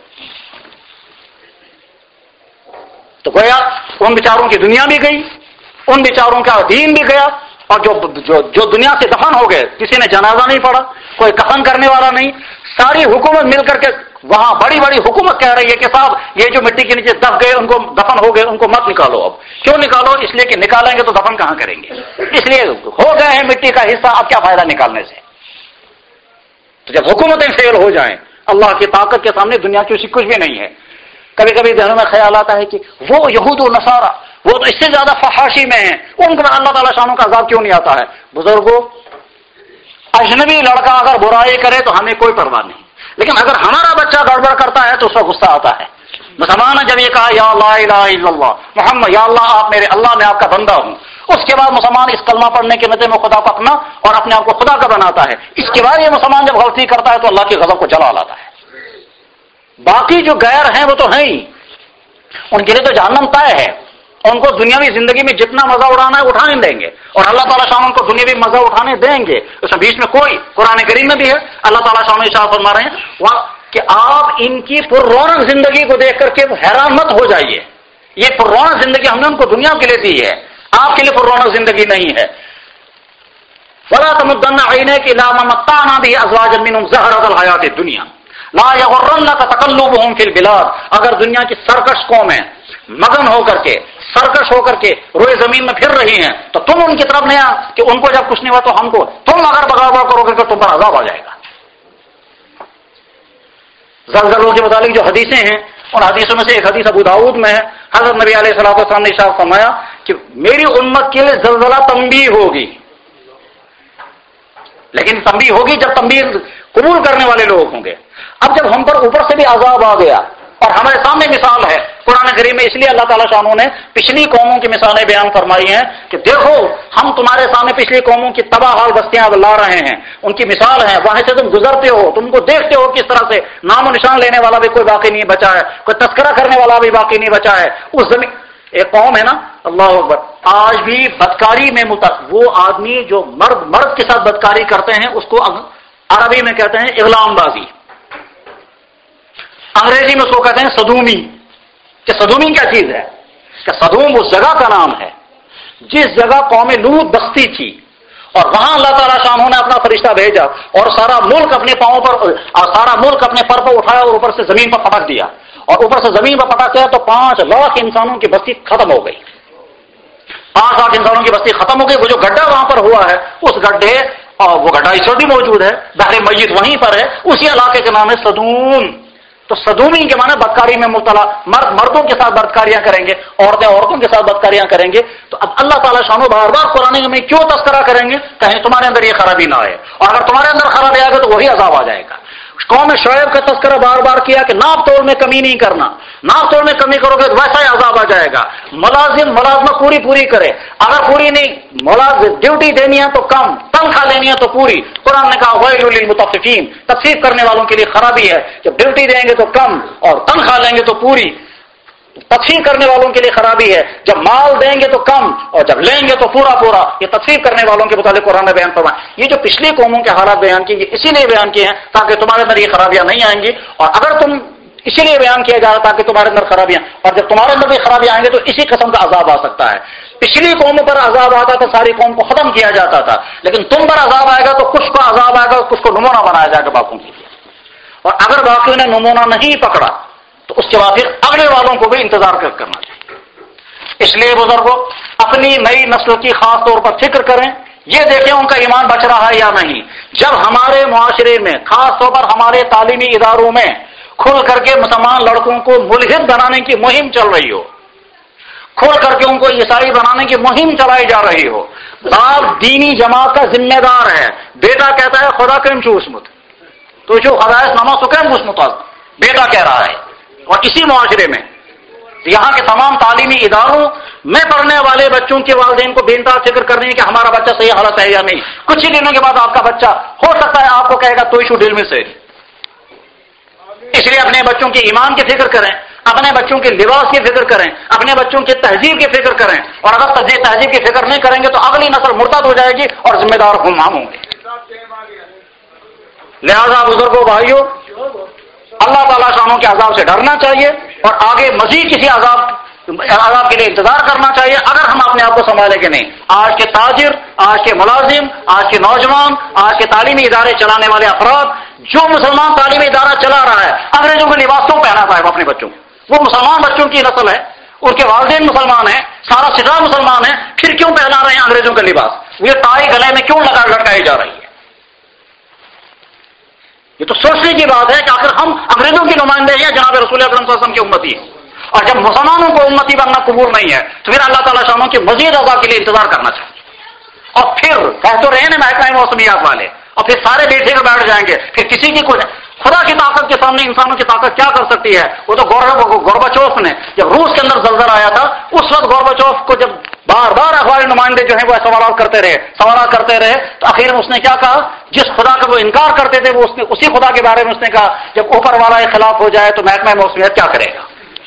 تو گویا ان بیچاروں کی دنیا بھی گئی، ان بیچاروں کا دین بھی گیا، اور جو جو, جو دنیا سے دفن ہو گئے، کسی نے جنازہ نہیں پڑھا، کوئی کفن کرنے والا نہیں، ساری حکومت مل کر کے وہاں بڑی بڑی حکومت کہہ رہی ہے کہ صاحب یہ جو مٹی کے نیچے دب گئے ان کو دفن ہو گئے ان کو مت نکالو۔ اب کیوں نکالو؟ اس لیے کہ نکالیں گے تو دفن کہاں کریں گے، اس لیے ہو گئے ہیں مٹی کا حصہ، اب کیا فائدہ نکالنے سے۔ تو جب حکومتیں فیل ہو جائیں، اللہ کی طاقت کے سامنے دنیا کی اسی کچھ بھی نہیں ہے۔ کبھی کبھی ذہنوں میں خیال آتا ہے کہ وہ یہود و نصارہ وہ تو اس سے زیادہ فحاشی میں ہیں، ان پر اللہ تعالیٰ شانوں کا عذاب کیوں نہیں آتا ہے؟ بزرگوں، اجنبی لڑکا اگر برائی کرے تو ہمیں کوئی پرواہ نہیں، لیکن اگر ہمارا بچہ گڑبڑ کرتا ہے تو اس کا غصہ آتا ہے۔ مسلمان نے جب یہ کہا یا لا الہ الا اللہ محمد، یا اللہ آپ میرے اللہ میں آپ کا بندہ ہوں، اس کے بعد مسلمان اس کلمہ پڑھنے کے نتیجے میں خدا کو اپنا اور اپنے آپ کو خدا کا بناتا ہے۔ اس کے بعد یہ مسلمان جب غلطی کرتا ہے تو اللہ کے غضب کو جلا لاتا ہے۔ باقی جو غیر ہیں وہ تو ہیں ہی، ان کے لیے تو جہنم طے ہے، ان کو دنیاوی زندگی میں جتنا مزہ اڑانا ہے اٹھانے دیں گے، اور اللہ تعالیٰ شان ان کو دنیاوی مزہ اٹھانے دیں گے۔ اس میں بیچ میں کوئی قرآن کریم میں بھی ہے، اللہ تعالیٰ شان ارشاد فرما رہے ہیں کہ آپ ان کی پر رونق زندگی کو دیکھ کر کے حیران مت ہو جائیے، یہ پر رونق زندگی ہم نے ان کو دنیا کے لیے دی ہے، آپ کے لیے پر رونق زندگی نہیں ہے۔ وَلَا تَمُدَّنَّ عَيْنَيْكَ إِلَىٰ مَا مَتَّعْنَا بِهِ أَزْوَاجًا مِّنْهُمْ زَهْرَةَ الْحَيَاةِ الدُّنْيَا لَا يَغُرَّنَّكَ تَقَلُّبُهُمْ فِي الْبِلَادِ۔ اگر دنیا کی سرکش قومیں مگن ہو کر کے سرکش ہو کر کے روئے زمین میں پھر رہی ہیں تو تم ان کی طرف نہیں آ کہ ان کو جب کچھ نہیں ہوا تو ہم کو، تم اگر بغاوت کرو گے تو تم پر عذاب آ جائے گا۔ زلزلوں کے متعلق جو حدیثیں ہیں ان حدیثوں میں سے ایک حدیث ابو داؤد میں ہے، حضرت نبی علیہ الصلوۃ والسلام نے ارشاد فرمایا کہ میری امت کے لیے زلزلہ تنبیہ ہوگی، لیکن تنبیہ ہوگی جب تنبیہ قبول کرنے والے لوگ ہوں گے۔ اب جب ہم پر اوپر سے بھی عذاب آ گیا اور ہمارے سامنے مثال ہے قرآن کریم میں، اس لیے اللہ تعالیٰ شانوں نے پچھلی قوموں کی مثالیں بیان فرمائی ہیں کہ دیکھو ہم تمہارے سامنے پچھلی قوموں کی تباہ حال بستیاں لا رہے ہیں، ان کی مثال ہے، وہاں سے تم گزرتے ہو، تم کو دیکھتے ہو کس طرح سے نام و نشان لینے والا بھی کوئی باقی نہیں بچا ہے، کوئی تذکرہ کرنے والا بھی باقی نہیں بچا ہے۔ اس زمین ایک قوم ہے نا، اللہ اکبر، آج بھی بدکاری میں متعلق وہ آدمی جو مرد مرد کے ساتھ بدکاری کرتے ہیں اس کو عربی میں کہتے ہیں اغلام بازی، انگریزی میں اس کو کہتے ہیں صدومی۔ کہ صدومی کیا چیز ہے؟ کہ صدوم اس جگہ کا نام ہے جس جگہ قوم لوط بستی تھی، اور وہاں اللہ تعالیٰ شانوں نے اپنا فرشتہ بھیجا اور سارا ملک اپنے پاؤں پر اور سارا ملک اپنے پر پر اٹھایا اور اوپر سے زمین پر پٹک دیا، اور اوپر سے زمین پر پٹک دیا تو پانچ لاکھ انسانوں کی بستی ختم ہو گئی، پانچ لاکھ انسانوں کی بستی ختم ہو گئی۔ وہ جو گڈھا وہاں پر ہوا ہے اس گڈھے، اور وہ گڈھا اس وقت بھی موجود ہے، بحر میت وہیں پر ہے، اسی علاقے کے نام ہے صدوم۔ تو صدومی کے معنی بدکاری میں مبتلا، مرد مردوں کے ساتھ بدکاریاں کریں گے، عورتیں عورتوں کے ساتھ بدکاریاں کریں گے۔ تو اب اللہ تعالیٰ شانو بار بار قرآن میں کیوں تذکرہ کریں گے؟ کہیں تمہارے اندر یہ خرابی نہ آئے، اور اگر تمہارے اندر خرابی آئے گا تو وہی عذاب آ جائے گا۔ قوم شعیب کا تذکرہ بار بار کیا کہ ناپ توڑ میں کمی نہیں کرنا، ناپ توڑ میں کمی کرو گے تو ویسا ہی عذاب آ جائے گا۔ گا. ملازم ملازمت پوری پوری کرے, اگر پوری نہیں, ملازم ڈیوٹی دینی ہے تو کم, تنخواہ لینی ہے تو پوری. قرآن نے کہا ویل للمطففین, تخفیف کرنے والوں کے لیے خرابی ہے. جب ڈیوٹی دیں گے تو کم اور تنخواہ لیں گے تو پوری. تخفیف کرنے والوں کے لیے خرابی ہے, جب مال دیں گے تو کم اور جب لیں گے تو پورا پورا. یہ تخفیف کرنے والوں کے متعلق قرآن نے بیان فرمایا. یہ جو پچھلی قوموں کے حالات بیان کیے, یہ اسی لیے بیان کیے ہیں تاکہ تمہارے اندر یہ خرابیاں نہیں آئیں گی. اور اگر تم اسی لیے بیان کیا جا رہا تاکہ تمہارے اندر خرابیاں, اور جب تمہارے اندر بھی خرابیاں آئیں گے تو اسی قسم کا عذاب آ سکتا ہے. پچھلی قوموں پر عذاب آتا تھا, ساری قوم کو ختم کیا جاتا تھا, لیکن تم پر عذاب آئے گا تو کچھ کا عذاب آئے گا, کچھ کو نمونہ بنایا جائے گا باقیوں کے لیے. اور اگر باقیوں نے نمونہ نہیں پکڑا تو اس کے بعد پھر اگلے والوں کو بھی انتظار کرنا چاہیے. اس لیے بزرگوں, اپنی نئی نسل کی خاص طور پر فکر کریں, یہ دیکھیں ان کا ایمان بچ رہا ہے یا نہیں. جب ہمارے معاشرے میں, خاص طور پر ہمارے تعلیمی اداروں میں کھل کر کے مسلمان لڑکوں کو ملحد بنانے کی مہم چل رہی ہو, کھول کر کے ان کو عیسائی بنانے کی مہم چلائی جا رہی ہو, باپ دینی جماعت کا ذمہ دار ہے. بیٹا کہتا ہے خدا کریم چوسمت, تو جو خدائش نما سکیم مسمت بیٹا کہہ رہا ہے. اور اسی معاشرے میں یہاں کے تمام تعلیمی اداروں میں پڑھنے والے بچوں کے والدین کو بے انتہا فکر کرنی ہے کہ ہمارا بچہ صحیح حالت ہے یا نہیں. کچھ ہی دنوں کے بعد آپ کا بچہ ہو سکتا ہے آپ کو کہے گا تو ایشو ڈیل میں سے. اس لیے اپنے بچوں کے ایمان کی فکر کریں, اپنے بچوں کے لباس کی فکر کریں, اپنے بچوں کی تہذیب کی فکر کریں. اور اگر تہذیب کی فکر نہیں کریں گے تو اگلی نسل مرتد ہو جائے گی اور ذمہ دار ہم ہم ہوں گے. لہذا بزرگوں بھائیوں, اللہ تعالیٰ شانوں کے عذاب سے ڈرنا چاہیے اور آگے مزید کسی عذاب عذاب کے لیے انتظار کرنا چاہیے اگر ہم اپنے آپ کو سنبھالیں گے نہیں. آج کے تاجر, آج کے ملازم, آج کے نوجوان, آج کے تعلیمی ادارے چلانے والے افراد, جو مسلمان تعلیمی ادارہ چلا رہا ہے انگریزوں کے لباس کیوں پہنا پائے گا اپنے بچوں کو؟ وہ مسلمان بچوں کی نسل ہے, ان کے والدین مسلمان ہیں, سارا سٹا مسلمان ہے, پھر کیوں پہنا رہے ہیں انگریزوں کا لباس؟ یہ ٹائی گلے میں کیوں لگا لٹکائی جا رہی ہے؟ یہ تو سوچنے کی بات ہے کہ آخر ہم انگریزوں کی نمائندے ہیں جناب رسول اکرم صلی اللہ علیہ وسلم کی امتی ہیں, اور جب مسلمانوں کو امتی بننا قبول نہیں ہے تو پھر اللہ تعالیٰ شانوں کے مزید عذاب کے لیے انتظار کرنا چاہیے. اور پھر کہہ تو رہے نا محکمہ موسمیات والے, اور پھر سارے بیٹھے کر بیٹھ جائیں گے, پھر کسی کی کچھ خدا کی طاقت کے سامنے انسانوں کی طاقت کیا کر سکتی ہے؟ وہ تو گورباچوف نے جب روس کے اندر زلزلہ آیا تھا اس وقت گورباچوف کو جب بار بار اخباری نمائندے جو ہیں وہ سوالات کرتے رہے سوالات کرتے رہے تو آخر میں اس نے کیا کہا, جس خدا کا وہ انکار کرتے تھے وہ اس نے اسی خدا کے بارے میں اس نے کہا جب اوپر والا کے خلاف ہو جائے تو محکمہ موسمیات کیا کرے گا؟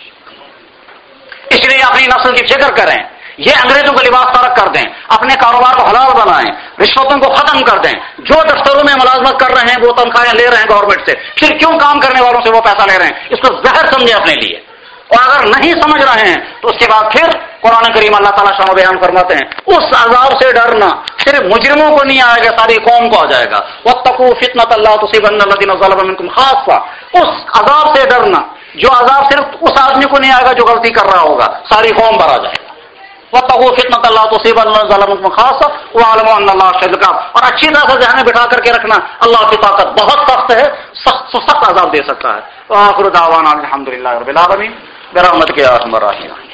اس لیے اپنی نسل کی فکر کریں, یہ انگریزوں کا لباس ترک کر دیں, اپنے کاروبار کو حلال بنائیں, رشوتوں کو ختم کر دیں. جو دفتروں میں ملازمت کر رہے ہیں وہ تنخواہیں لے رہے ہیں گورنمنٹ سے, پھر کیوں کام کرنے والوں سے وہ پیسہ لے رہے ہیں؟ اس کو زہر سمجھیں اپنے لیے. اور اگر نہیں سمجھ رہے ہیں تو اس کے بعد پھر قرآن کریم اللہ تعالیٰ شان بیان فرماتے ہیں اس عذاب سے ڈرنا صرف مجرموں کو نہیں آئے گا, ساری قوم کو آ جائے گا. واتقوا فتنة لا تصيبن الذين ظلموا منكم خاصة, اس عذاب سے ڈرنا جو عذاب صرف اس آدمی کو نہیں آئے گا جو غلطی کر رہا ہوگا, ساری قوم پر آ جائے گا. واتقوا فتنة لا تصيبن الذين ظلموا منكم خاصة واعلموا ان الله شديد العقاب. اور اچھی طرح سے ذہن میں بٹھا کر کے رکھنا اللہ کی طاقت بہت سخت ہے, سخت سخت عذاب دے سکتا ہے. وآخر دعوانا الحمد للہ رب العالمین برحمتک یا ارحم الراحمین.